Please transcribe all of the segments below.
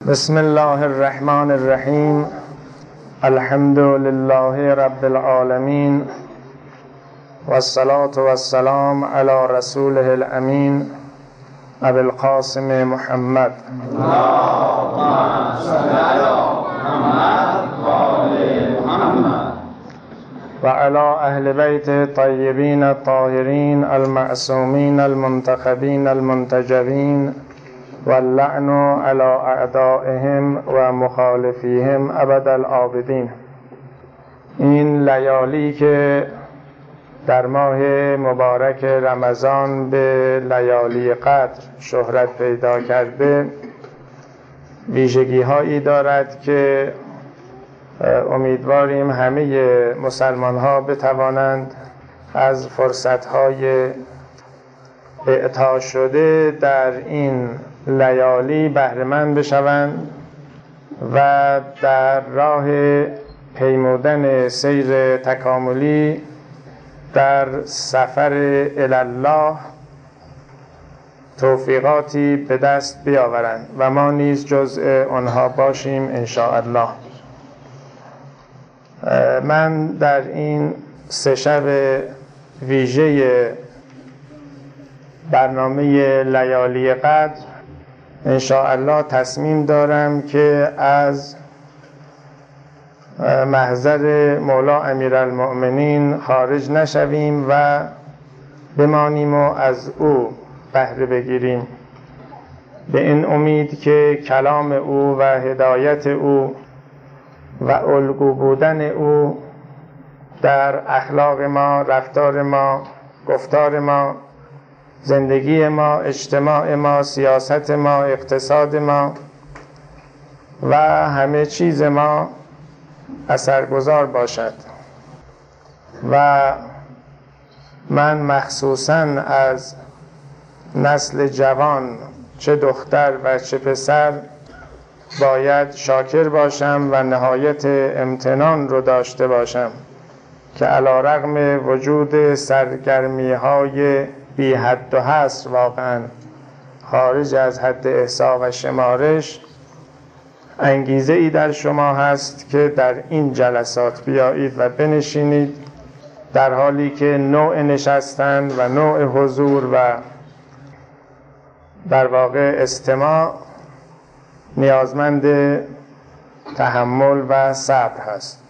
بسم الله الرحمن الرحیم. الحمد لله رب العالمین والصلاة والسلام علی رسوله الامین ابی القاسم محمد. اللهم صل علی محمد و آل محمد و علی اهل بیت الطیبین الطاهرین المعصومین المنتخبین المنتجبین واللعن علی اعدائهم و مخالفیهم ابد العابدین. این لیالی که در ماه مبارک رمضان به لیالی قدر شهرت پیدا کرده ویژگی هایی دارد که امیدواریم همه مسلمان ها بتوانند از فرصت های اعطا شده در این لیالی بهره مند بشوند و در راه پیمودن سیر تکاملی در سفر الی الله توفیقاتی به دست بیاورند و ما نیز جزء آنها باشیم ان شاء الله. من در این سه شب ویژه برنامه لیالی قدر ان شاء الله تصمیم دارم که از محضر مولا امیرالمؤمنین خارج نشویم و بمانیم و از او بهره بگیریم، به این امید که کلام او و هدایت او و الگو بودن او در اخلاق ما، رفتار ما، گفتار ما، زندگی ما، اجتماع ما، سیاست ما، اقتصاد ما و همه چیز ما اثرگذار باشد. و من مخصوصاً از نسل جوان چه دختر و چه پسر باید شاکر باشم و نهایت امتنان رو داشته باشم که علی رغم وجود سرگرمی های بی حد و حصر واقعا خارج از حد احصا و شمارش انگیزه ای در شما هست که در این جلسات بیایید و بنشینید، در حالی که نوع نشستن و نوع حضور و در واقع استماع نیازمند تحمل و صبر هست.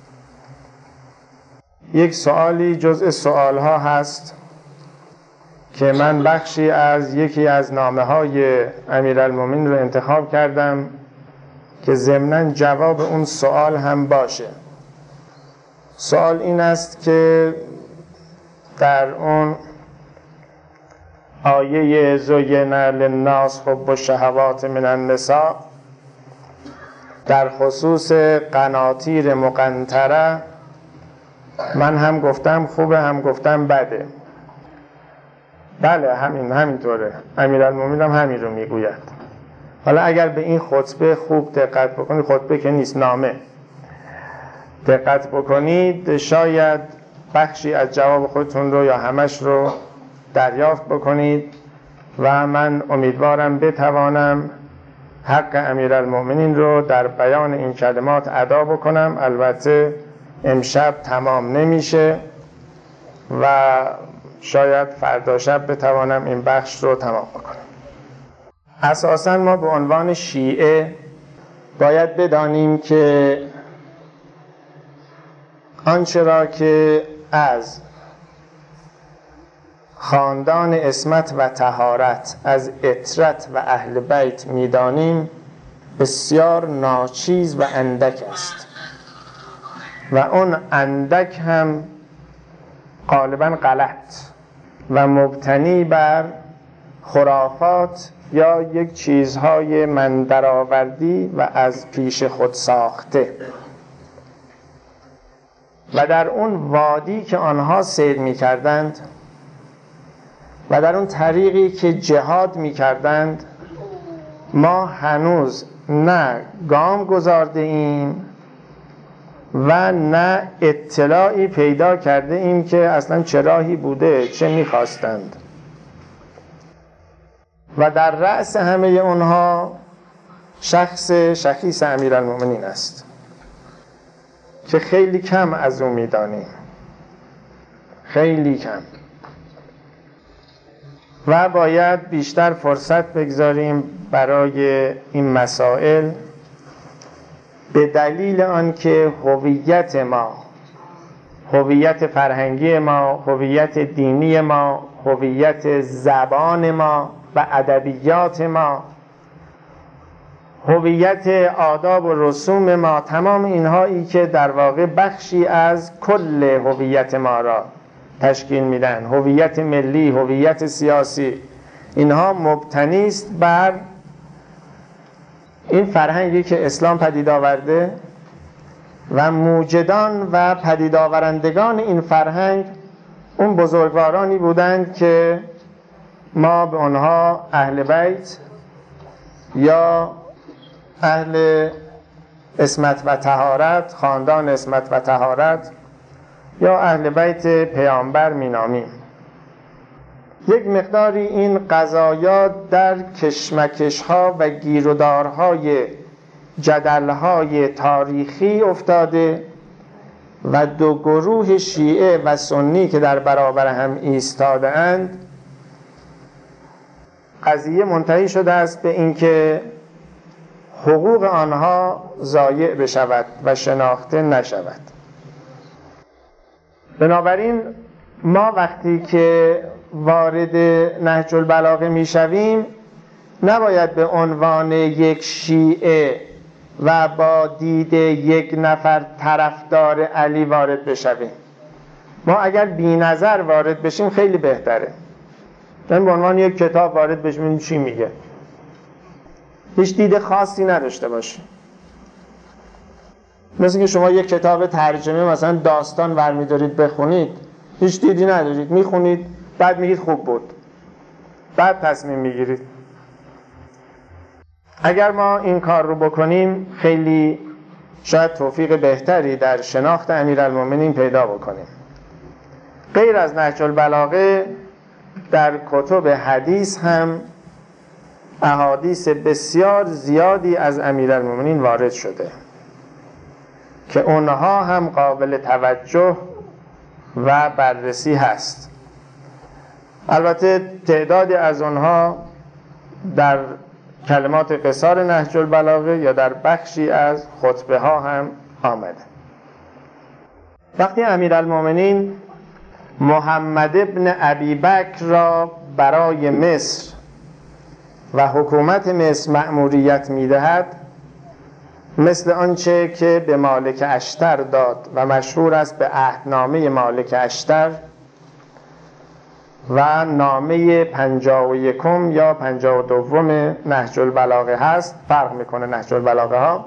یک سوالی جزء سوالها هست که من بخشی از یکی از نامه‌های امیرالمومنین رو انتخاب کردم که ضمناً جواب اون سوال هم باشه. سوال این است که در اون آیه زین للناس حب الشهوات من النساء در خصوص قناطیر مقنطره من هم گفتم خوبه هم گفتم بده. بله همینطوره، امیرالمومنین هم همین رو میگوید. حالا اگر به این خطبه خوب دقت بکنید، خطبه که نیست نامه، دقت بکنید شاید بخشی از جواب خودتون رو یا همش رو دریافت بکنید و من امیدوارم بتوانم حق امیرالمومنین رو در بیان این کلمات ادا بکنم. البته امشب تمام نمیشه و شاید فردا شب بتوانم این بخش رو تمام بکنم. اساساً ما به عنوان شیعه باید بدانیم که آنچه را که از خاندان عصمت و طهارت، از عترت و اهل بیت میدانیم بسیار ناچیز و اندک است و اون اندک هم غالباً غلط و مبتنی بر خرافات یا یک چیزهای من درآوردی و از پیش خود ساخته و در اون وادی که آنها سیر می کردند و در اون طریقی که جهاد می کردند ما هنوز نه گام گذارده ایم و نه اطلاعی پیدا کرده ایم که اصلا چه راهی بوده، چه می خواستند. و در رأس همه اونها شخیص امیرالمؤمنین است که خیلی کم از او می‌دانیم، خیلی کم، و باید بیشتر فرصت بگذاریم برای این مسائل، به دلیل آنکه هویت ما، هویت فرهنگی ما، هویت دینی ما، هویت زبان ما و ادبیات ما، هویت آداب و رسوم ما، تمام اینهایی که در واقع بخشی از کل هویت ما را تشکیل میدن، هویت ملی، هویت سیاسی، اینها مبتنی است بر این فرهنگی که اسلام پدید آورده و موجدان و پدید آورندگان این فرهنگ اون بزرگوارانی بودند که ما به آنها اهل بیت یا اهل عصمت و طهارت، خاندان عصمت و طهارت یا اهل بیت پیامبر مینامیم. یک مقداری این قضایا در کشمکش‌ها و گیرودارهای جدل‌های تاریخی افتاده و دو گروه شیعه و سنی که در برابر هم ایستاده اند، قضیه منتهی شده است به اینکه حقوق آنها ضایع بشود و شناخته نشود. بنابراین ما وقتی که وارد نهج البلاغه میشویم نباید به عنوان یک شیعه و با دید یک نفر طرفدار علی وارد بشویم. ما اگر بی نظر وارد بشیم خیلی بهتره، یعنی به عنوان یک کتاب وارد بشیم چی میگه، هیچ دید خاصی نداشته باشیم. مثل که شما یک کتاب ترجمه مثلا داستان برمی‌دارید بخونید، هیچ دیدی ندارید، میخونید بعد میگید خوب بود، بعد تصمیم میگیرید. اگر ما این کار رو بکنیم خیلی شاید توفیق بهتری در شناخت امیرالمؤمنین پیدا بکنیم. غیر از نهج البلاغه در کتب حدیث هم احادیث بسیار زیادی از امیرالمؤمنین وارد شده که اونها هم قابل توجه و بررسی هست. البته تعدادی از اونها در کلمات قصار نهج البلاغه یا در بخشی از خطبه ها هم آمده. وقتی امیرالمؤمنین محمد ابن ابی بکر را برای مصر و حکومت مصر مأموریت می‌دهد، مثل آنچه که به مالک اشتر داد و مشهور است به عهدنامه مالک اشتر و نامه 51 یا 52 نهج البلاغه هست، فرق میکنه نهج البلاغه ها.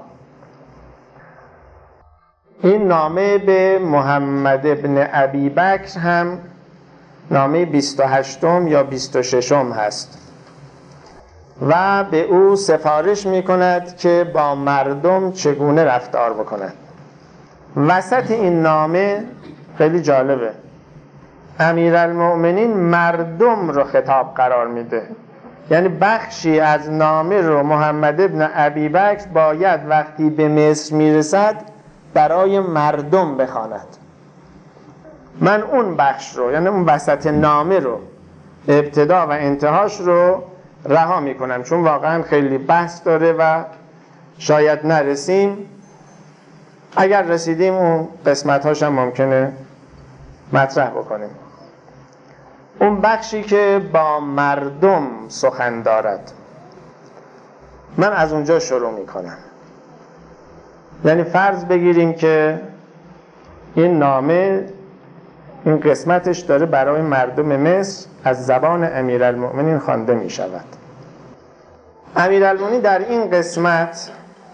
این نامه به محمد ابن ابی بکر هم نامه 28 یا 26 هست و به او سفارش میکند که با مردم چگونه رفتار بکند. وسط این نامه خیلی جالبه، امیرالمؤمنین مردم رو خطاب قرار میده، یعنی بخشی از نامه رو محمد ابن ابی بکر باید وقتی به مصر میرسد برای مردم بخواند. من اون بخش رو، یعنی اون وسط نامه رو، ابتدا و انتهاش رو رها میکنم، چون واقعا خیلی بحث داره و شاید نرسیم. اگر رسیدیم اون قسمت هاش هم ممکنه مطرح بکنیم. اون بخشی که با مردم سخن دارد، من از اونجا شروع میکنم. یعنی فرض بگیریم که این نامه، این قسمتش داره برای مردم مصر از زبان امیرالمؤمنین خوانده می شود. امیرالمؤمنین در این قسمت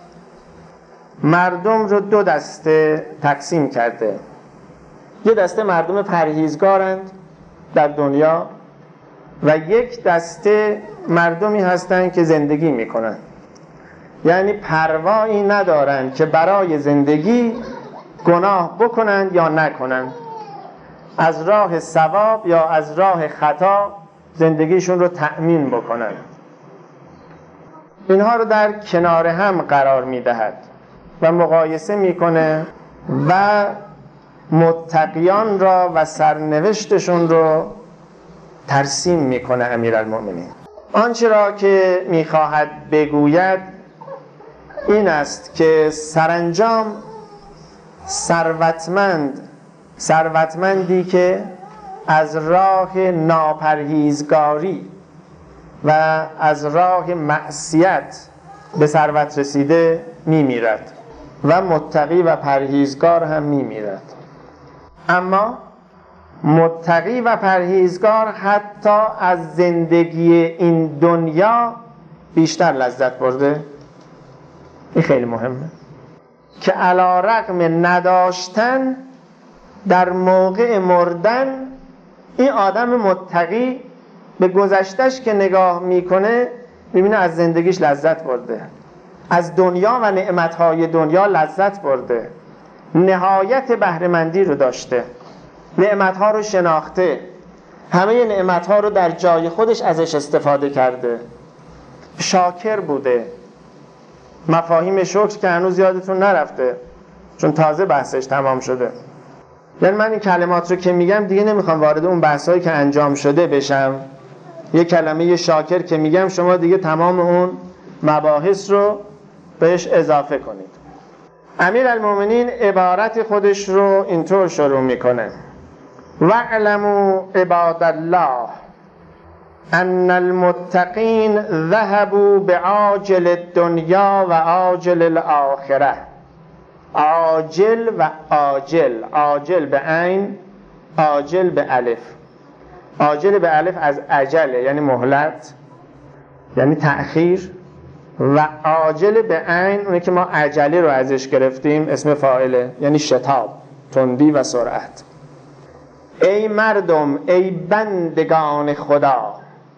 مردم رو دو دسته تقسیم کرده. یه دسته مردم پرهیزگارند در دنیا و یک دسته مردمی هستند که زندگی می کنند، یعنی پروایی ندارند که برای زندگی گناه بکنند یا نکنند، از راه ثواب یا از راه خطا زندگیشون رو تأمین بکنند. اینها رو در کنار هم قرار میدهد و مقایسه میکنه و متقیان را و سرنوشتشون رو ترسیم میکنه امیرالمؤمنین. آنچه را که میخواهد بگوید این است که سرانجام ثروتمندی که از راه ناپرهیزگاری و از راه معصیت به ثروت رسیده میمیرد و متقی و پرهیزگار هم میمیرد. اما متقی و پرهیزگار حتی از زندگی این دنیا بیشتر لذت برده. این خیلی مهمه که علی رغم نداشتن در موقع مردن این آدم متقی به گذشتش که نگاه میکنه میبینه از زندگیش لذت برده، از دنیا و نعمتهای دنیا لذت برده، نهایت بهره‌مندی رو داشته، نعمتها رو شناخته، همه نعمتها رو در جای خودش ازش استفاده کرده، شاکر بوده. مفاهیم شکر که هنوز یادتون نرفته چون تازه بحثش تمام شده. یعنی من این کلمات رو که میگم دیگه نمیخوام وارد اون بحثایی که انجام شده بشم. یه کلمه شاکر که میگم شما دیگه تمام اون مباحث رو بهش اضافه کنید. امیرالمؤمنین عبارت خودش رو اینطور شروع میکنه: واعلموا عباد الله ان المتقین ذهبوا بعاجل الدنیا و عاجل الاخره. عاجل و عاجل، عاجل به عین، عاجل به الف. عاجل به الف از عجله یعنی مهلت، یعنی تأخیر، و عاجل به عین اونه که ما عجله رو ازش گرفتیم، اسم فاعله، یعنی شتاب، تندی و سرعت. ای مردم، ای بندگان خدا،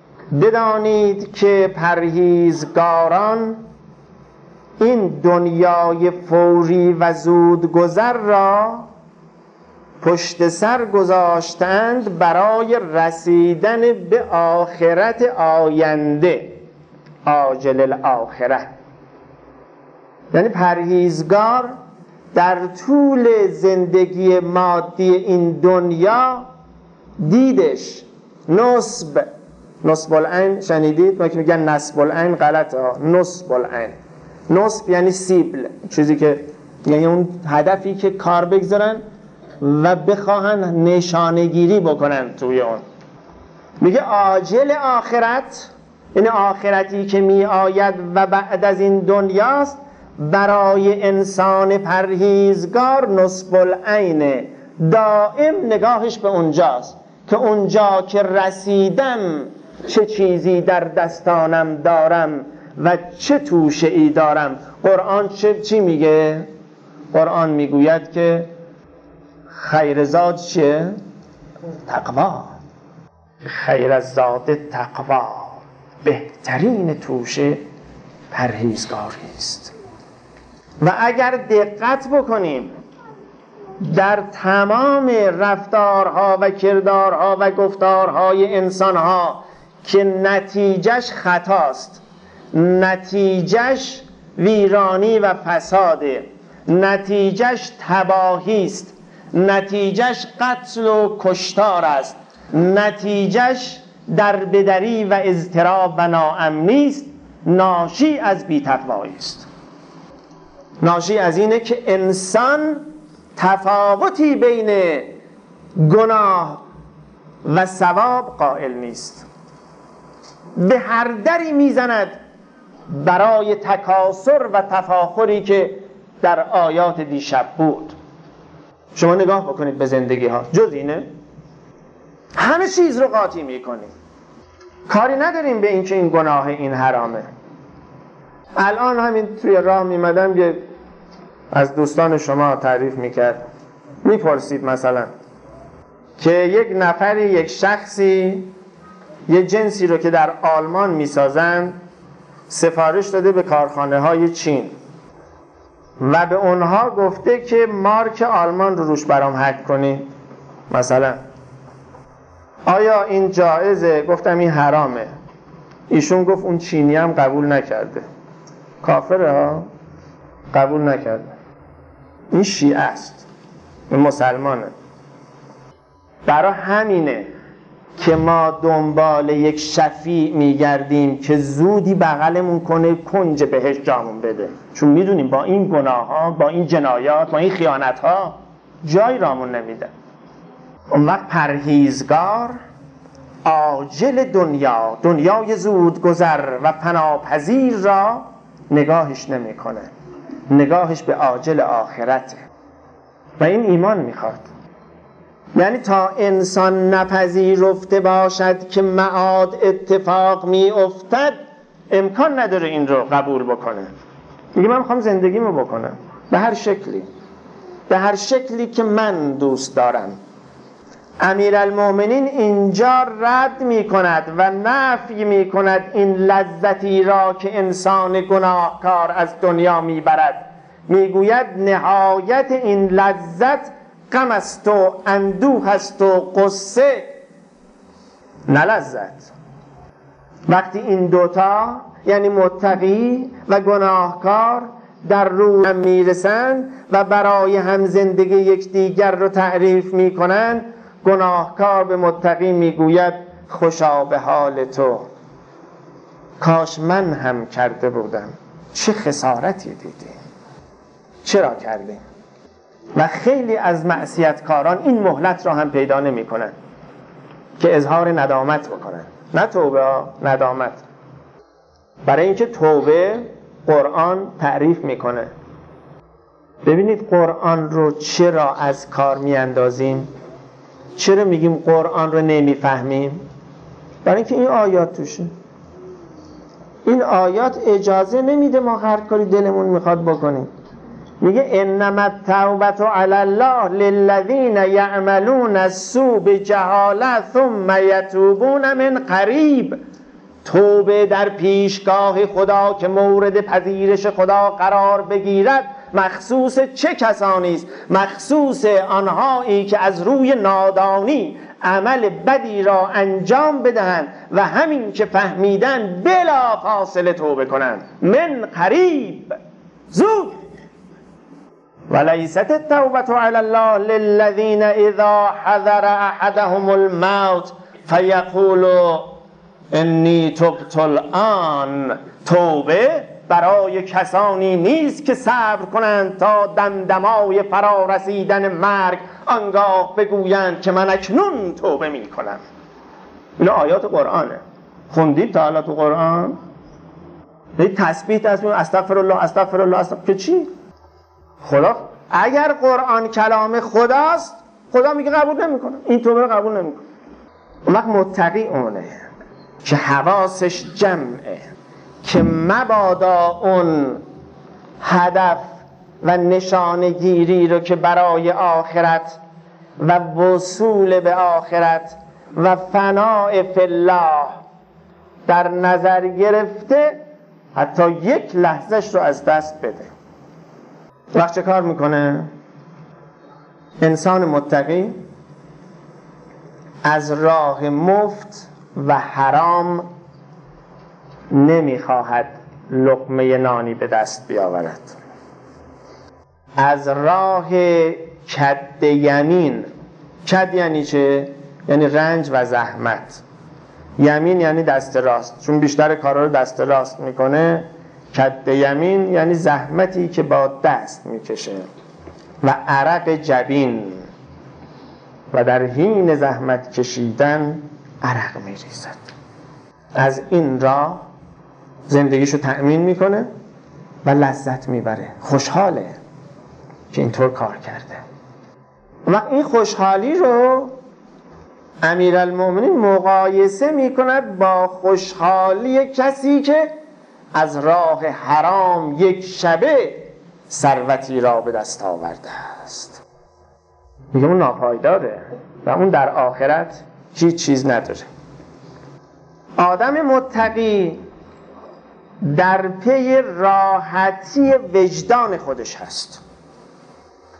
بدانید که پرهیزگاران این دنیای فوری و زودگذر را پشت سر گذاشتند برای رسیدن به آخرت آینده، عاجل الاخره. یعنی پرهیزگار در طول زندگی مادی این دنیا دیدش نصب العین شنیدید؟ ما که میگن نصب العین غلطه ها. نصب العین، نصب یعنی سیبل، چیزی که یعنی اون هدفی که کار بگذارن و بخواهن نشانه‌گیری بکنن توی اون. میگه عاجل آخرت، این آخرتی که می آید و بعد از این دنیاست، برای انسان پرهیزگار نصب العین، دائم نگاهش به اونجاست که اونجا که رسیدم چه چیزی در دستانم دارم و چه توشه ای دارم. قرآن چی میگه؟ قرآن میگوید که خیر زاد چیه؟ تقوا. خیر از زاد تقوا، بهترین توشه پرهیزگاری است. و اگر دقت بکنیم در تمام رفتارها و کردارها و گفتارهای انسانها که نتیجهش خطاست، نتیجهش ویرانی و فساده، نتیجهش تباهی است، نتیجهش قتل و کشتار است، نتیجهش دربدری و اضطراب و ناامنی است، ناشی از بی‌تقوایی است. ناشی از اینه که انسان تفاوتی بین گناه و ثواب قائل نیست، به هر دری میزند برای تکاسر و تفاخری که در آیات دیشب بود. شما نگاه بکنید به زندگی ها، جز اینه همه چیز رو قاطی میکنیم، کاری نداریم به این که این گناه، این حرامه. الان همین توی راه میمدم یه از دوستان شما تعریف میکرد، میپرسید مثلا که یک نفری، یک شخصی یه جنسی رو که در آلمان میسازن سفارش داده به کارخانه های چین و به اونها گفته که مارک آلمان رو روش برام هک کنی مثلا. آیا این جایزه؟ گفتم این حرامه. ایشون گفت اون چینی هم قبول نکرده. کافره ها، قبول نکرده. این شیعه است، این مسلمانه. برای همینه که ما دنبال یک شفیع میگردیم که زودی بغلمون کنه، کنج بهش جامون بده، چون میدونیم با این گناه ها، با این جنایات، با این خیانت ها جای رامون نمیده. اون وقت پرهیزگار عاجل دنیای زود گذر و پناپذیر را نگاهش نمیکنه، نگاهش به عاجل آخرته و این ایمان میخواد. یعنی تا انسان نپذیرفته باشد که معاد اتفاق میافتد، امکان نداره این رو قبول بکنه. میگه من میخوام زندگیمو بکنم به هر شکلی، به هر شکلی که من دوست دارم. امیرالمؤمنین اینجا رد میکند و نفی میکند این لذتی را که انسان گناهکار از دنیا میبرد. میگوید نهایت این لذت غم است و اندوه است و غصه، نه لذت. وقتی این دوتا یعنی متقی و گناهکار در روی هم میرسن و برای هم زندگی یکدیگر رو تعریف میکنن، گناهکار به متقی میگوید خوشا به حال تو، کاش من هم کرده بودم، چه خسارتی دیدی، چرا کردی؟ و خیلی از معصیتکاران این مهلت را هم پیدا نمی کنن که اظهار ندامت بکنن، نه توبه، ندامت. برای اینکه توبه قرآن تعریف میکنه. ببینید قرآن رو چرا از کار میاندازیم، چرا میگیم قرآن رو نمیفهمیم؟ برای اینکه این آیات توشه. این آیات اجازه نمیده ما هر کاری دلمون میخواد بکنیم. میگه انما التوبة علی الله للذین یعملون السوء بجهاله ثم یتوبون من قریب. توبه در پیشگاه خدا که مورد پذیرش خدا قرار بگیرد مخصوص چه کسانی است؟ مخصوص آنهایی که از روی نادانی عمل بدی را انجام بدهند و همین که فهمیدن بلا فاصله توبه کنند. من قریب، زود. ولیست التوبة علی الله للذین اذا حضر احدهم الموت فیقول انی تبت الان. توبه برای کسانی نیست که صبر کنند تا دمدمای فرا رسیدن مرگ آنگاه بگویند که من اکنون توبه می کنم. این آیات قرآنه. خوندید تا حالا تو قرآن؟ تسبیح استغفر الله استغفر الله که چی؟ خدا اگر قرآن کلام خداست، خدا میگه قبول نمیکنه، این توبه رو قبول نمیکنه. اون وقت متقی اونه که حواسش جمعه، که مبادا اون هدف و نشانگیری رو که برای آخرت و وصول به آخرت و فناء فی الله در نظر گرفته حتی یک لحظهش رو از دست بده. وقت چه کار میکنه؟ انسان متقی از راه مفت و حرام نمیخواهد لقمه نانی به دست بیاورد. از راه کد یمین، کد یعنی چه؟ یعنی رنج و زحمت. یمین یعنی دست راست، چون بیشتر کارا رو دست راست میکنه. کد یمین یعنی زحمتی که با دست میکشه و عرق جبین، و در حین زحمت کشیدن عرق میریزد. از این راه زندگیشو تأمین میکنه و لذت میبره، خوشحاله که اینطور کار کرده. و این خوشحالی رو امیرالمؤمنین مقایسه میکند با خوشحالی کسی که از راه حرام یک شبه ثروتی را به دست آورده است. میگه اون ناپایداره و اون در آخرت هیچ چیز نداره. آدم متقی در پی راحتی وجدان خودش هست.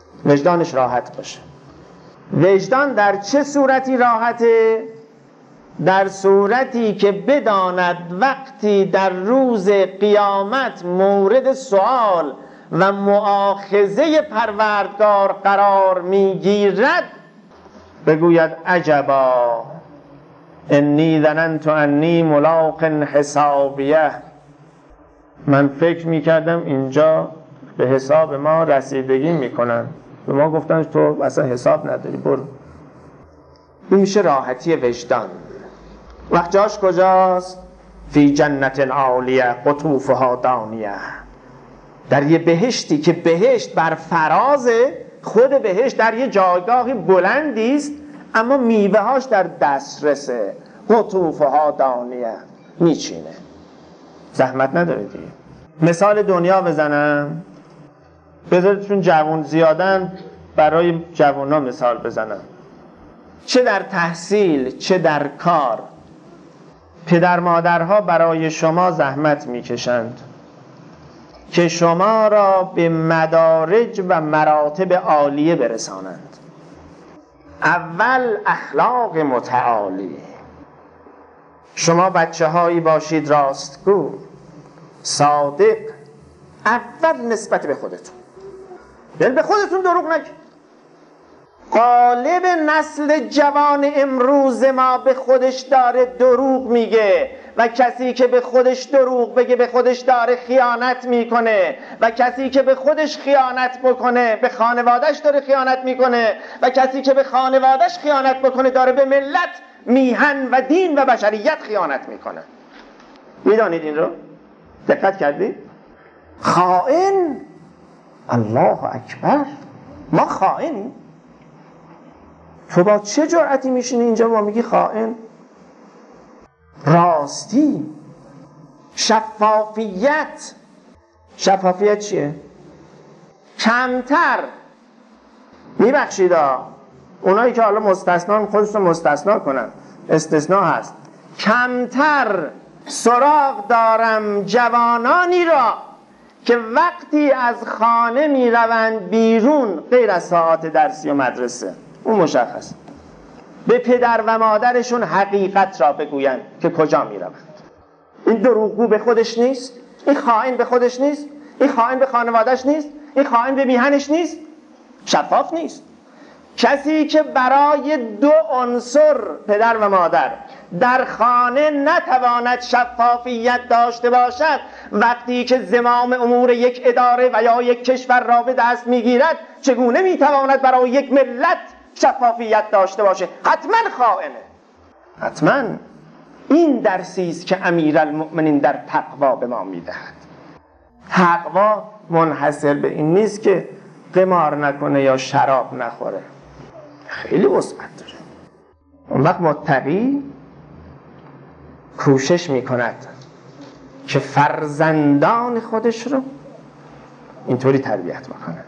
وجدانش راحت باشه. وجدان در چه صورتی راحته؟ در صورتی که بداند وقتی در روز قیامت مورد سؤال و مؤاخذه پروردگار قرار میگیرد بگوید عجبا انی ظننت انی ملاق حسابیه، من فکر میکردم اینجا به حساب ما رسیدگی میکنن، به ما گفتن تو اصلا حساب نداری برو. این میشه راحتی وجدان. وقت جاش کجاست؟ فی جنت عالیه قطوفها دانیه، در یه بهشتی که بهشت بر فراز خود بهشت در یه جایگاه بلندی است اما میوه هاش در دسترسه. قطوفها دانیه، میچینه، زحمت نداره دیگه. مثال دنیا بزنم، بذارید چون جوان زیادن برای جوانا مثال بزنم. چه در تحصیل چه در کار پدر مادرها برای شما زحمت میکشند که شما را به مدارج و مراتب عالیه برسانند. اول اخلاق متعالی، شما بچه هایی باشید راستگو، صادق، اول نسبت به خودتون، یعنی به خودتون دروغ نگید. غالب نسل جوان امروز ما به خودش داره دروغ میگه و کسی که به خودش دروغ بگه به خودش داره خیانت میکنه و کسی که به خودش خیانت بکنه به خانوادهش داره خیانت میکنه و کسی که به خانوادهش خیانت بکنه داره به ملت، میهن و دین و بشریت خیانت میکنه. میدانید این رو؟ دقت کردید؟ خائن، الله اکبر، ما خائنیم؟ تو با چه جرأتی میشینی اینجا ما میگی خائن؟ راستی، شفافیت. شفافیت چیه؟ کمتر، میبخشید اونایی که حالا مستثنا خودشون مستثنا کنن، استثناء هست، کمتر سراغ دارم جوانانی را که وقتی از خانه میروند بیرون غیر از ساعات درسی و مدرسه، اون مشخص، به پدر و مادرشون حقیقت را بگویند که کجا میروند. این دروغگو به خودش نیست؟ این خائن به خودش نیست؟ این خائن به خانوادهش نیست؟ این خائن به میهنش نیست؟ شفاف نیست. کسی که برای دو عنصر پدر و مادر در خانه نتواند شفافیت داشته باشد، وقتی که زمام امور یک اداره و یا یک کشور را به دست میگیرد چگونه میتواند برای یک ملت شفافیت داشته باشه؟ حتما خائنه. حتما. این درسی است که امیرالمؤمنین در تقوا به ما میدهد. تقوا منحصر به این نیست که قمار نکنه یا شراب نخوره، خیلی وسعت داره. اون وقت متقی کوشش میکند که فرزندان خودش رو اینطوری تربیت بکنه،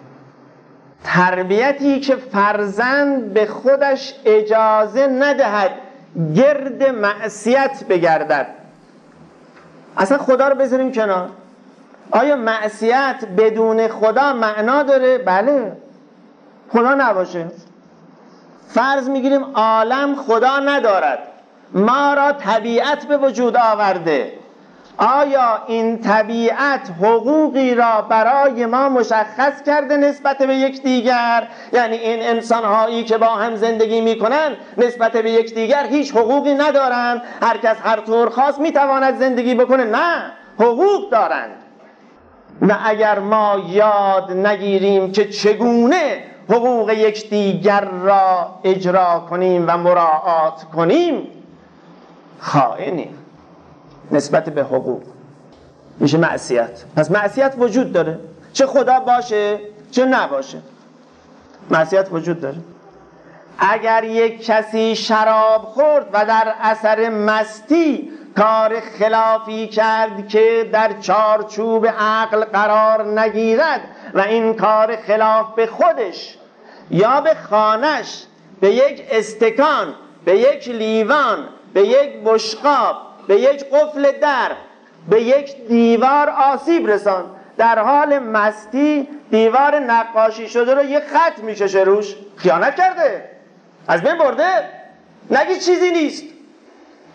تربیتی که فرزند به خودش اجازه ندهد گرد معصیت بگردد. اصلا خدا رو بذاریم کنار. آیا معصیت بدون خدا معنا داره؟ بله. خدا نباشه، فرض میگیریم عالم خدا ندارد، ما را طبیعت به وجود آورده، آیا این طبیعت حقوقی را برای ما مشخص کرده نسبت به یکدیگر؟ یعنی این انسان‌هایی که با هم زندگی می‌کنند نسبت به یکدیگر هیچ حقوقی ندارند، هر کس هر طور خواست می‌تواند زندگی بکنه؟ نه، حقوق دارند. و اگر ما یاد نگیریم که چگونه حقوق یکدیگر را اجرا کنیم و مراعات کنیم، خائنیم نسبت به حقوق، میشه معصیت. پس معصیت وجود داره، چه خدا باشه چه نباشه، معصیت وجود داره. اگر یک کسی شراب خورد و در اثر مستی کار خلافی کرد که در چارچوب عقل قرار نگیرد و این کار خلاف به خودش یا به خانش، به یک استکان، به یک لیوان، به یک بشقاب، به یک قفل در، به یک دیوار آسیب رسان، در حال مستی دیوار نقاشی شده رو یک خط میکشه روش، خیانت کرده، از بین برده. نگی چیزی نیست،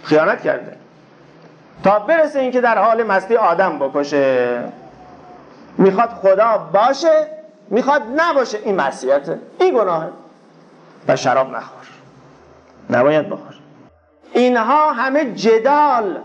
خیانت کرده تا برسه اینکه در حال مستی آدم بکشه. میخواد خدا باشه، میخواد نباشه، این معصیته، این گناهه. و شراب نخور، نباید بخور. اینها همه جدال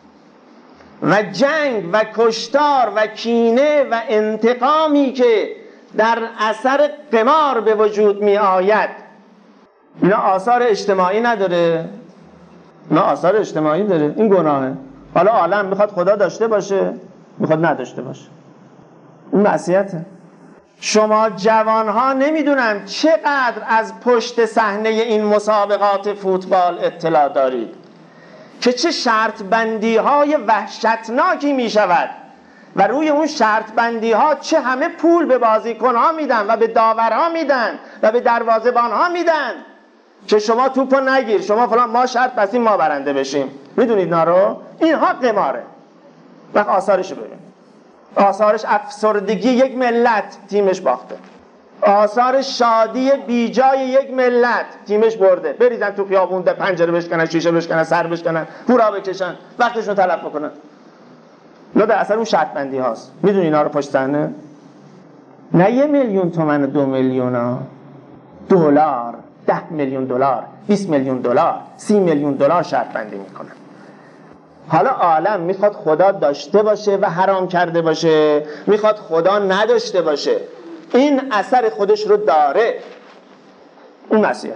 و جنگ و کشتار و کینه و انتقامی که در اثر قمار به وجود می آید، اینا آثار اجتماعی نداره؟ اینا آثار اجتماعی داره. این گناهه. حالا عالم میخواد خدا داشته باشه، میخواد نداشته باشه، این معصیته. شما جوانها نمیدونم چقدر از پشت صحنه این مسابقات فوتبال اطلاع دارید که چه شرط بندی های وحشتناکی می شود و روی اون شرط بندی ها چه همه پول به بازیکن ها میدن و به داورها میدن و به دروازه‌بان ها میدن که شما توپو نگیر، شما فلان، ما شرط بستیم ما برنده بشیم. میدونید نارو؟ اینها قماره. و آثارش ببین، آثارش افسردگی یک ملت، تیمش باخته. آثار شادی بیجای یک ملت، تیمش برده. بریزن تو خیابون، در پنجره بشکنن، شیشه بشکنن، سر بشکنن، هورا بکشن، وقتشون تلف بکنن. نه در اثر اون شرط بندی هاست. میدونی اینا رو پشت صحنه؟ نه 1 میلیون تومان و 2 میلیون دلار، 10 میلیون دلار، 20 میلیون دلار، 30 میلیون دلار شرط بندی میکنن. حالا عالم میخواد خدا داشته باشه و حرام کرده باشه، میخواد خدا نداشته باشه. این اثر خودش رو داره، اون معصیت.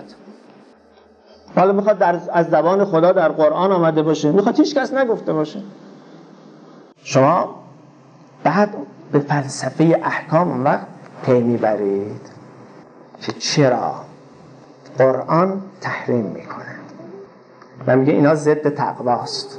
حالا میخواد از زبان خدا در قرآن آمده باشه، میخواد هیچ کس نگفته باشه. شما بعد به فلسفه احکام اون وقت پی میبرید که چرا قرآن تحریم میکنه و میگه اینا ضد تقواست.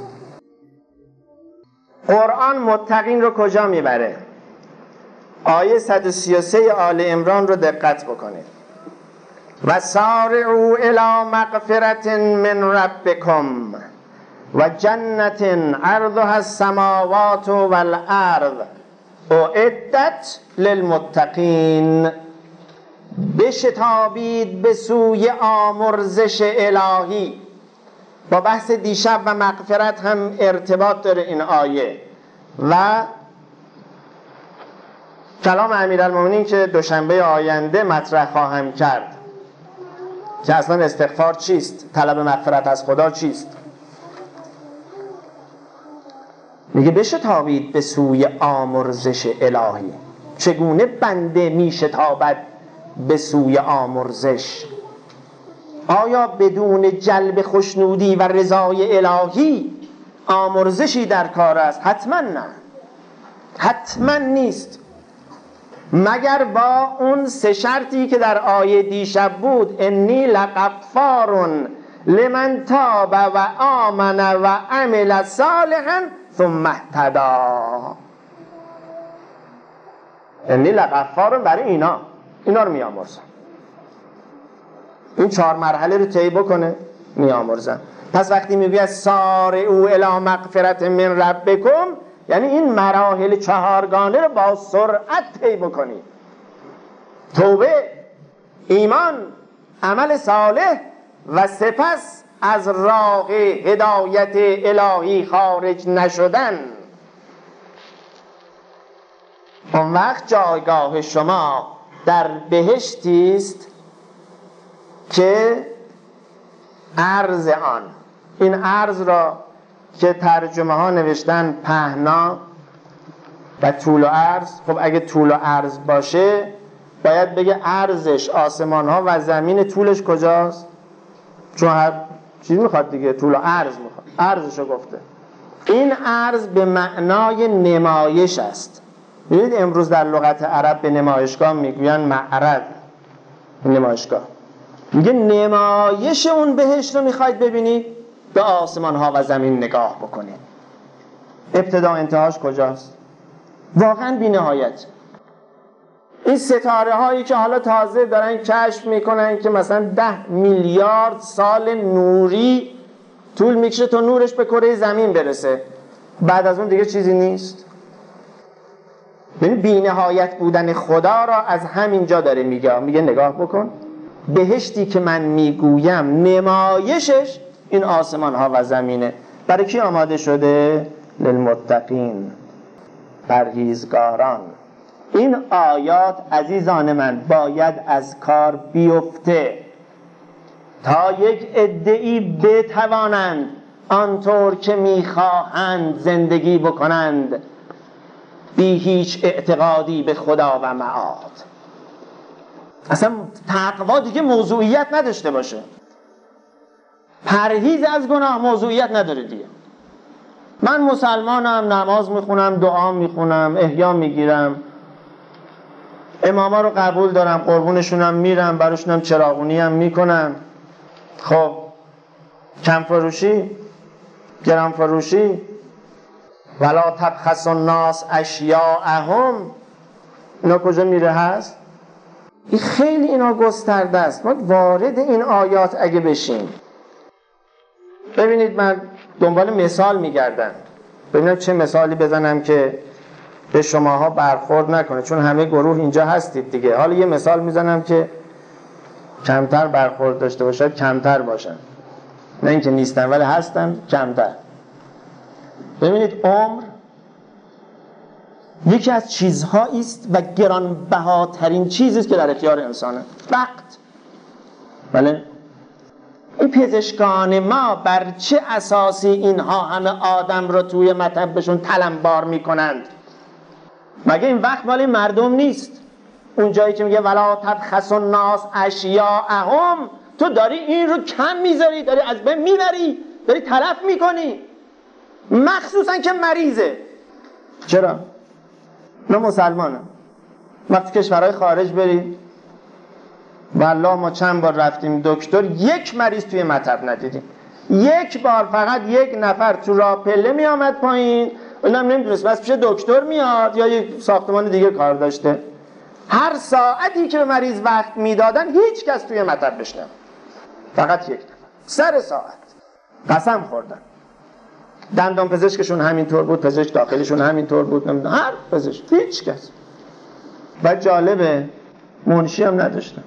قرآن متقین رو کجا میبره؟ آیه 133 آل عمران رو دقت بکنید. و سارعوا الی مغفرة من ربکم و جنت عرضها السماوات والارض اعدت للمتقین. بشتابید به سوی آمرزش الهی. با بحث دیشب و مغفرت هم ارتباط داره این آیه و کلام امیرالمومنین که دوشنبه آینده مطرح خواهم کرد که اصلا استغفار چیست، طلب مغفرت از خدا چیست. میگه بشتابید به سوی آمرزش الهی. چگونه بنده میشتابد به سوی آمرزش؟ آیا بدون جلب خوشنودی و رضای الهی آمرزشی در کار است؟ حتما نه، حتما نیست، مگر با اون 3 شرطی که در آیه دیشب بود. انی لغفار لمن تاب و آمن و عمل صالحا ثم اهتدی. انی لغفار برای اینا رو میامرزم. این 4 مرحله رو طی بکنه میامرزم. پس وقتی میگه سارعوا الی مغفرة من ربکم، یعنی این مراحل 4گانه رو با سرعت طی بکنی. توبه، ایمان، عمل صالح و سپس از راه هدایت الهی خارج نشدن. اون وقت جایگاه شما در بهشتی است که عرض آن، این عرض را که ترجمه ها نوشتن پهنا و طول و عرض. خب اگه طول و عرض باشه باید بگه عرضش آسمان ها و زمین طولش کجاست، چون هر چیز میخواد دیگه، طول و عرض میخواد، عرضشو گفته. این عرض به معنای نمایش است. ببینید امروز در لغت عرب به نمایشگاه میگوین معرض، نمایشگاه. میگه نمایش اون بهشت رو میخواید ببینید، به آسمان ها و زمین نگاه بکنید. ابتدا انتهاش کجاست؟ واقعا بی نهایت. این ستاره هایی که حالا تازه دارن کشف میکنن که مثلا 10 میلیارد سال نوری طول میکشه تا نورش به کره زمین برسه، بعد از اون دیگه چیزی نیست. ببین بی نهایت بودن خدا را از همین جا داره میگه نگاه بکن، بهشتی که من میگویم نمایشش این آسمان ها و زمینه برای کی آماده شده؟ للمتقین، پرهیزگاران. این آیات عزیزان من باید از کار بیفته تا یک عده‌ای بتوانند آنطور که میخواهند زندگی بکنند بی هیچ اعتقادی به خدا و معاد. اصلا تقوا دیگه موضوعیت نداشته باشه. پرهیز از گناه موضوعیت نداره دیگه. من مسلمانم، نماز میخونم، دعا میخونم، احیا میگیرم، اماما رو قبول دارم، قربونشونم میرم، براشونم چراغونی هم میکنم. خب کم فروشی، گرم فروشی، ولا تبخسوا الناس اشیاءهم، اینا کجا میره هست؟ این خیلی اینا گسترده است. ما وارد این آیات اگه بشیم، ببینید من دنبال مثال میگردم ببینم چه مثالی بزنم که به شماها برخورد نکنه، چون همه گروه اینجا هستید دیگه. حالا یه مثال میزنم که کمتر برخورد داشته باشد، کمتر باشن، نه اینکه نیستن ولی هستن کمتر. ببینید عمر یکی از چیزهایی است و گرانبهاترین چیزی است که در اختیار انسانه، وقت. بله، این پزشکان ما بر چه اساسی اینها همه آدم رو توی مطبشون تلمبار میکنند؟ مگه این وقت مال مردم نیست؟ اون جایی که میگه ولا تبخسوا الناس اشیاءهم، تو داری این رو کم میذاری، داری از بین میبری، داری تلف میکنی، مخصوصا که مریضه. چرا؟ نه مسلمانه. وقتی کشورهای خارج برید، والله ما چند بار رفتیم دکتر، یک مریض توی مطب ندیدیم. یک بار فقط یک نفر تو راه پله می آمد پایین، اونم نمیدونست بس پیش دکتر میاد یا یک ساختمان دیگه کار داشته. هر ساعتی که به مریض وقت میدادن هیچ کس توی مطب بشنم، فقط یک نفر سر ساعت. قسم خوردن. دندان پزشکشون همینطور بود، پزشک داخلشون همینطور بود، نمیدونم هر پزشک، هیچ کس. و جالبه منشی هم نداشتن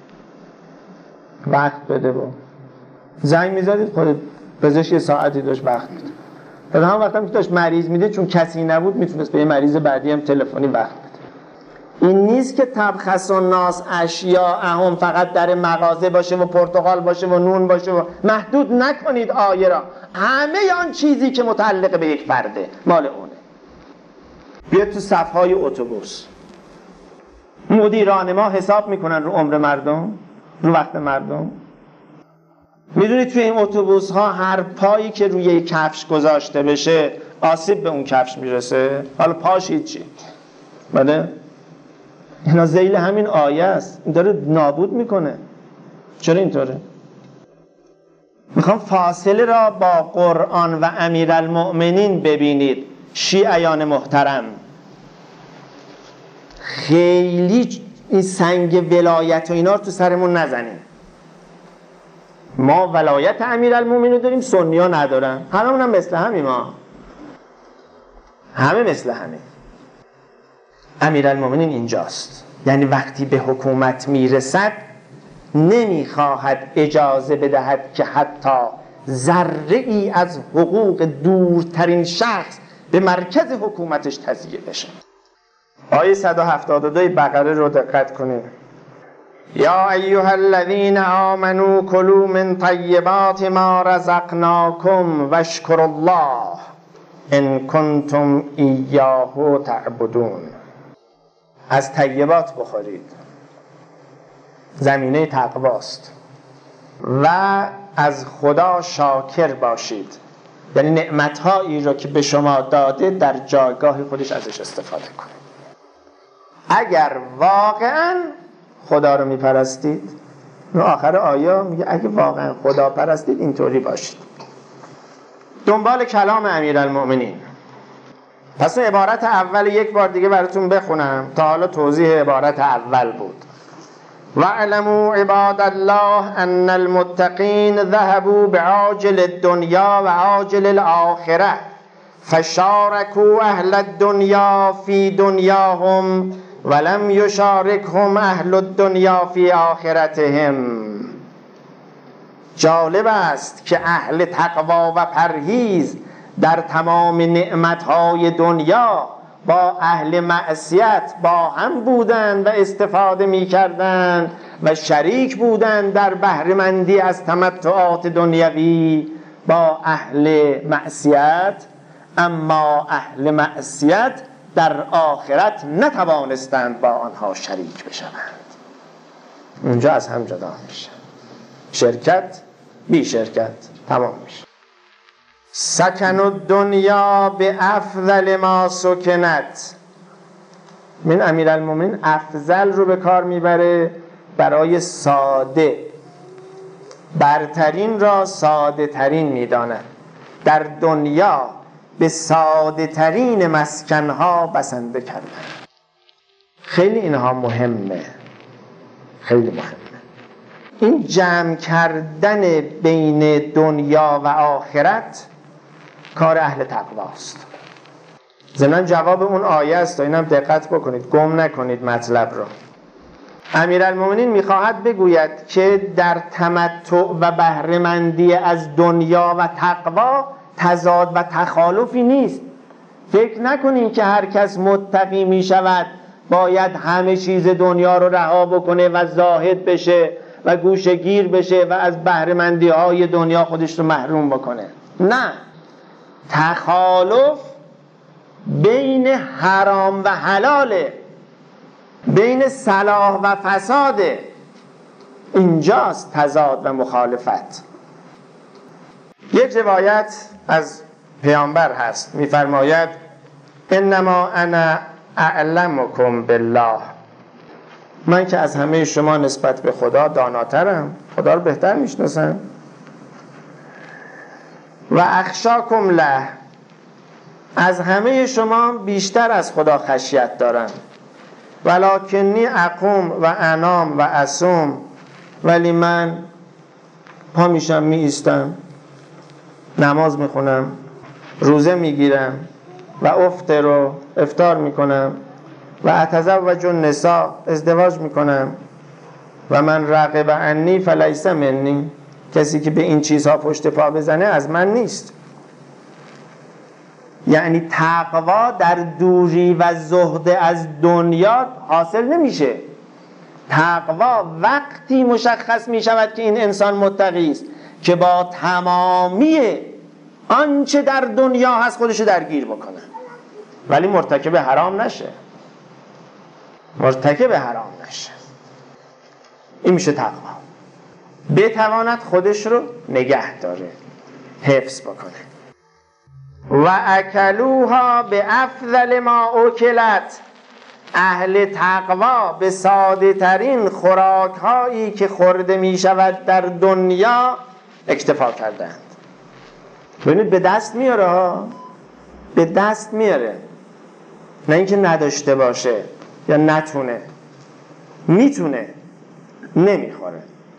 وقت بده. با زنگ میزدید خود پزشک یه ساعتی داشت وقت میده. تا هم وقت هم که داشت مریض میده، چون کسی نبود میتونست به یه مریض بعدی هم تلفنی وقت بده. این نیست که تبخسوا الناس اشیاءهم فقط در مغازه باشه و پرتقال باشه و نون باشه و محدود نکنید آیه را. همه آن چیزی که متعلق به یک فرده مال اونه. بیاد تو صفهای اتوبوس، مدیران ما حساب میکنن رو عمر مردم، رو وقت مردم. میدونید توی این اتوبوس ها هر پایی که روی یک کفش گذاشته بشه آسیب به اون کفش میرسه، حالا پاش هیچی. بله؟ اینا ذیل همین آیه است، این داره نابود میکنه. چرا اینطوره؟ میخوام فاصله را با قرآن و امیرالمؤمنین ببینید. شیعیان محترم، خیلی این سنگ ولایت و اینا رو تو سرمون نزنیم. ما ولایت امیرالمؤمنین داریم، سنی ها ندارن. هممون هم مثل همیم، ما همه مثل همه. امیرالمؤمنین اینجاست، یعنی وقتی به حکومت میرسد نمیخواهد اجازه بدهد که حتی ذره ای از حقوق دورترین شخص به مرکز حکومتش تضییع بشه. آیه 172 بقره رو دقت کنید. یا ایها الذین آمنوا کلوا من طیبات ما رزقناکم واشکروا الله ان کنتم ایاه تعبدون. از طیبات بخورید، زمینه تقواست، و از خدا شاکر باشید، یعنی نعمت‌هایی را که به شما داده در جایگاه خودش ازش استفاده کنید. اگر واقعا خدا رو میپرستید، آخر آیه میگه اگه واقعا خدا پرستید اینطوری باشید. دنبال کلام امیرالمؤمنین. پس عبارت اول یک بار دیگه براتون بخونم، تا حالا توضیح عبارت اول بود. وَاعْلَمُوا عِبَادَ اللَّهِ أَنَّ الْمُتَّقِينَ ذَهَبُوا بِعَاجِلِ الدُّنْيَا وَعَاجِلِ الْآخِرَةِ فَشَارَكُوا أَهْلَ الدُّنْيَا فِي دُنْيَاهُمْ وَلَمْ يُشَارِكْهُمْ أَهْلُ الدُّنْيَا فِي آخِرَتِهِمْ. جالب است که اهل تقوا و پرهیز در تمام نعمتهای دنیا با اهل معصیت با هم بودند و استفاده می کردند و شریک بودند در بهره‌مندی از تمتعات دنیوی با اهل معصیت، اما اهل معصیت در آخرت نتوانستند با آنها شریک بشوند. اونجا از هم جدا میشه، شرکت بی شرکت تمام میشه. سکن الدنیا به افضل ما سکنت. من امیرالمومنین افضل رو به کار میبره برای ساده، برترین را ساده ترین میداند. در دنیا به ساده ترین مسکنها بسنده کردن. خیلی اینها مهمه، خیلی مهمه. این جمع کردن بین دنیا و آخرت کار اهل تقواست. ضمن جواب اون آیه است و اینم دقت بکنید، گم نکنید مطلب رو. امیرالمومنین میخواهد بگوید که در تمتع و بهره‌مندی از دنیا و تقوا تضاد و تخالفی نیست. فکر نکنین که هر کس متقی میشود باید همه چیز دنیا رو رها بکنه و زاهد بشه و گوشه‌گیر بشه و از بهره‌مندی های دنیا خودش رو محروم بکنه. نه، تخالف بین حرام و حلاله، بین صلاح و فساده. اینجاست تضاد و مخالفت. یک روایت از پیامبر هست، میفرماید انما انا اعلمکم بالله. من که از همه شما نسبت به خدا داناترم، خدا رو بهتر میشناسم. و اخشاکم له، از همه شما بیشتر از خدا خشیت دارم. ولکنی اقوم و انام و اصوم، ولی من پا میشم می ایستم، نماز میخونم، روزه میگیرم و افطار میکنم و اتزوج النساء، ازدواج میکنم. و من رغب عنی فلیس منی، کسی که به این چیزها پشت پا بزنه از من نیست. یعنی تقوا در دوری و زهد از دنیا حاصل نمیشه. تقوا وقتی مشخص میشود که این انسان متقی است که با تمامی آنچه در دنیا هست خودشو درگیر بکنه، ولی مرتکب حرام نشه. این میشه تقوا. بتواند خودش رو نگه داره، حفظ بکنه. و اکلوها به افضل ما اکلت، اهل تقوا به ساده ترین خوراک هایی که خورده می شود در دنیا اکتفا کردند. ببینید به دست میاره ها، به دست میاره، نه اینکه نداشته باشه یا نتونه، میتونه، نمیخوره.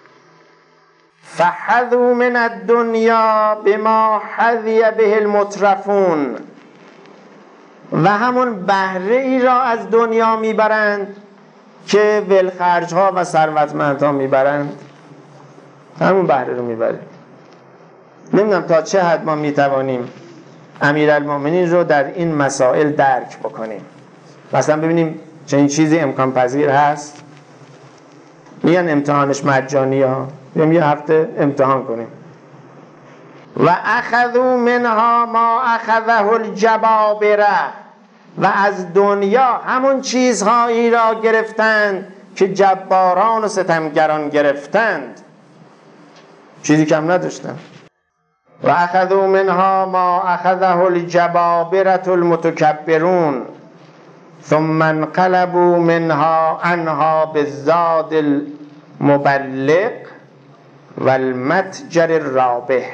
فحذو من الدنیا بما حظی به المترفون، و همون بهره ای را از دنیا میبرند که ولخرجها و ثروتمندها میبرند. همون بهره رو میبرند. نمیدونم تا چه حد ما میتوانیم امیرالمومنین رو در این مسائل درک بکنیم. مثلا ببینیم چنین چیزی امکان پذیر هست. میگن امتحانش مجانی ها، بیام یه هفته امتحان کنیم. و اخذوا منها ما اخذه الجبابره، و از دنیا همون چیزهایی را گرفتند که جباران و ستمگران گرفتند، چیزی کم نداشتن. و اخذوا منها ما اخذه الجبابره المتکبرون ثم انقلبوا منها عنها بالزاد المبلغ والمتجر الرابح.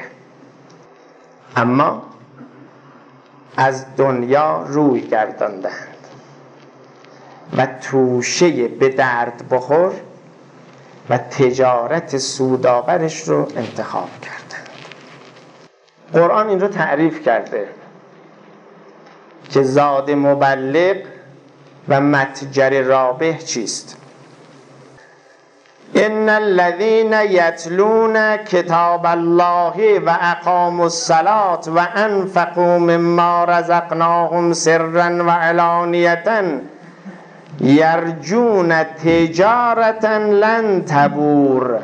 اما از دنیا روی گرداندند و توشه به درد بخور و تجارت سودآورش رو انتخاب کردند. قرآن این رو تعریف کرده که زاد مبلغ و متجر رابح چیست. ان الذين یتلون کتاب الله و اقاموا الصلاة و انفقوا مما رزقناهم سرا و علانیة یرجون تجارة لن تبور.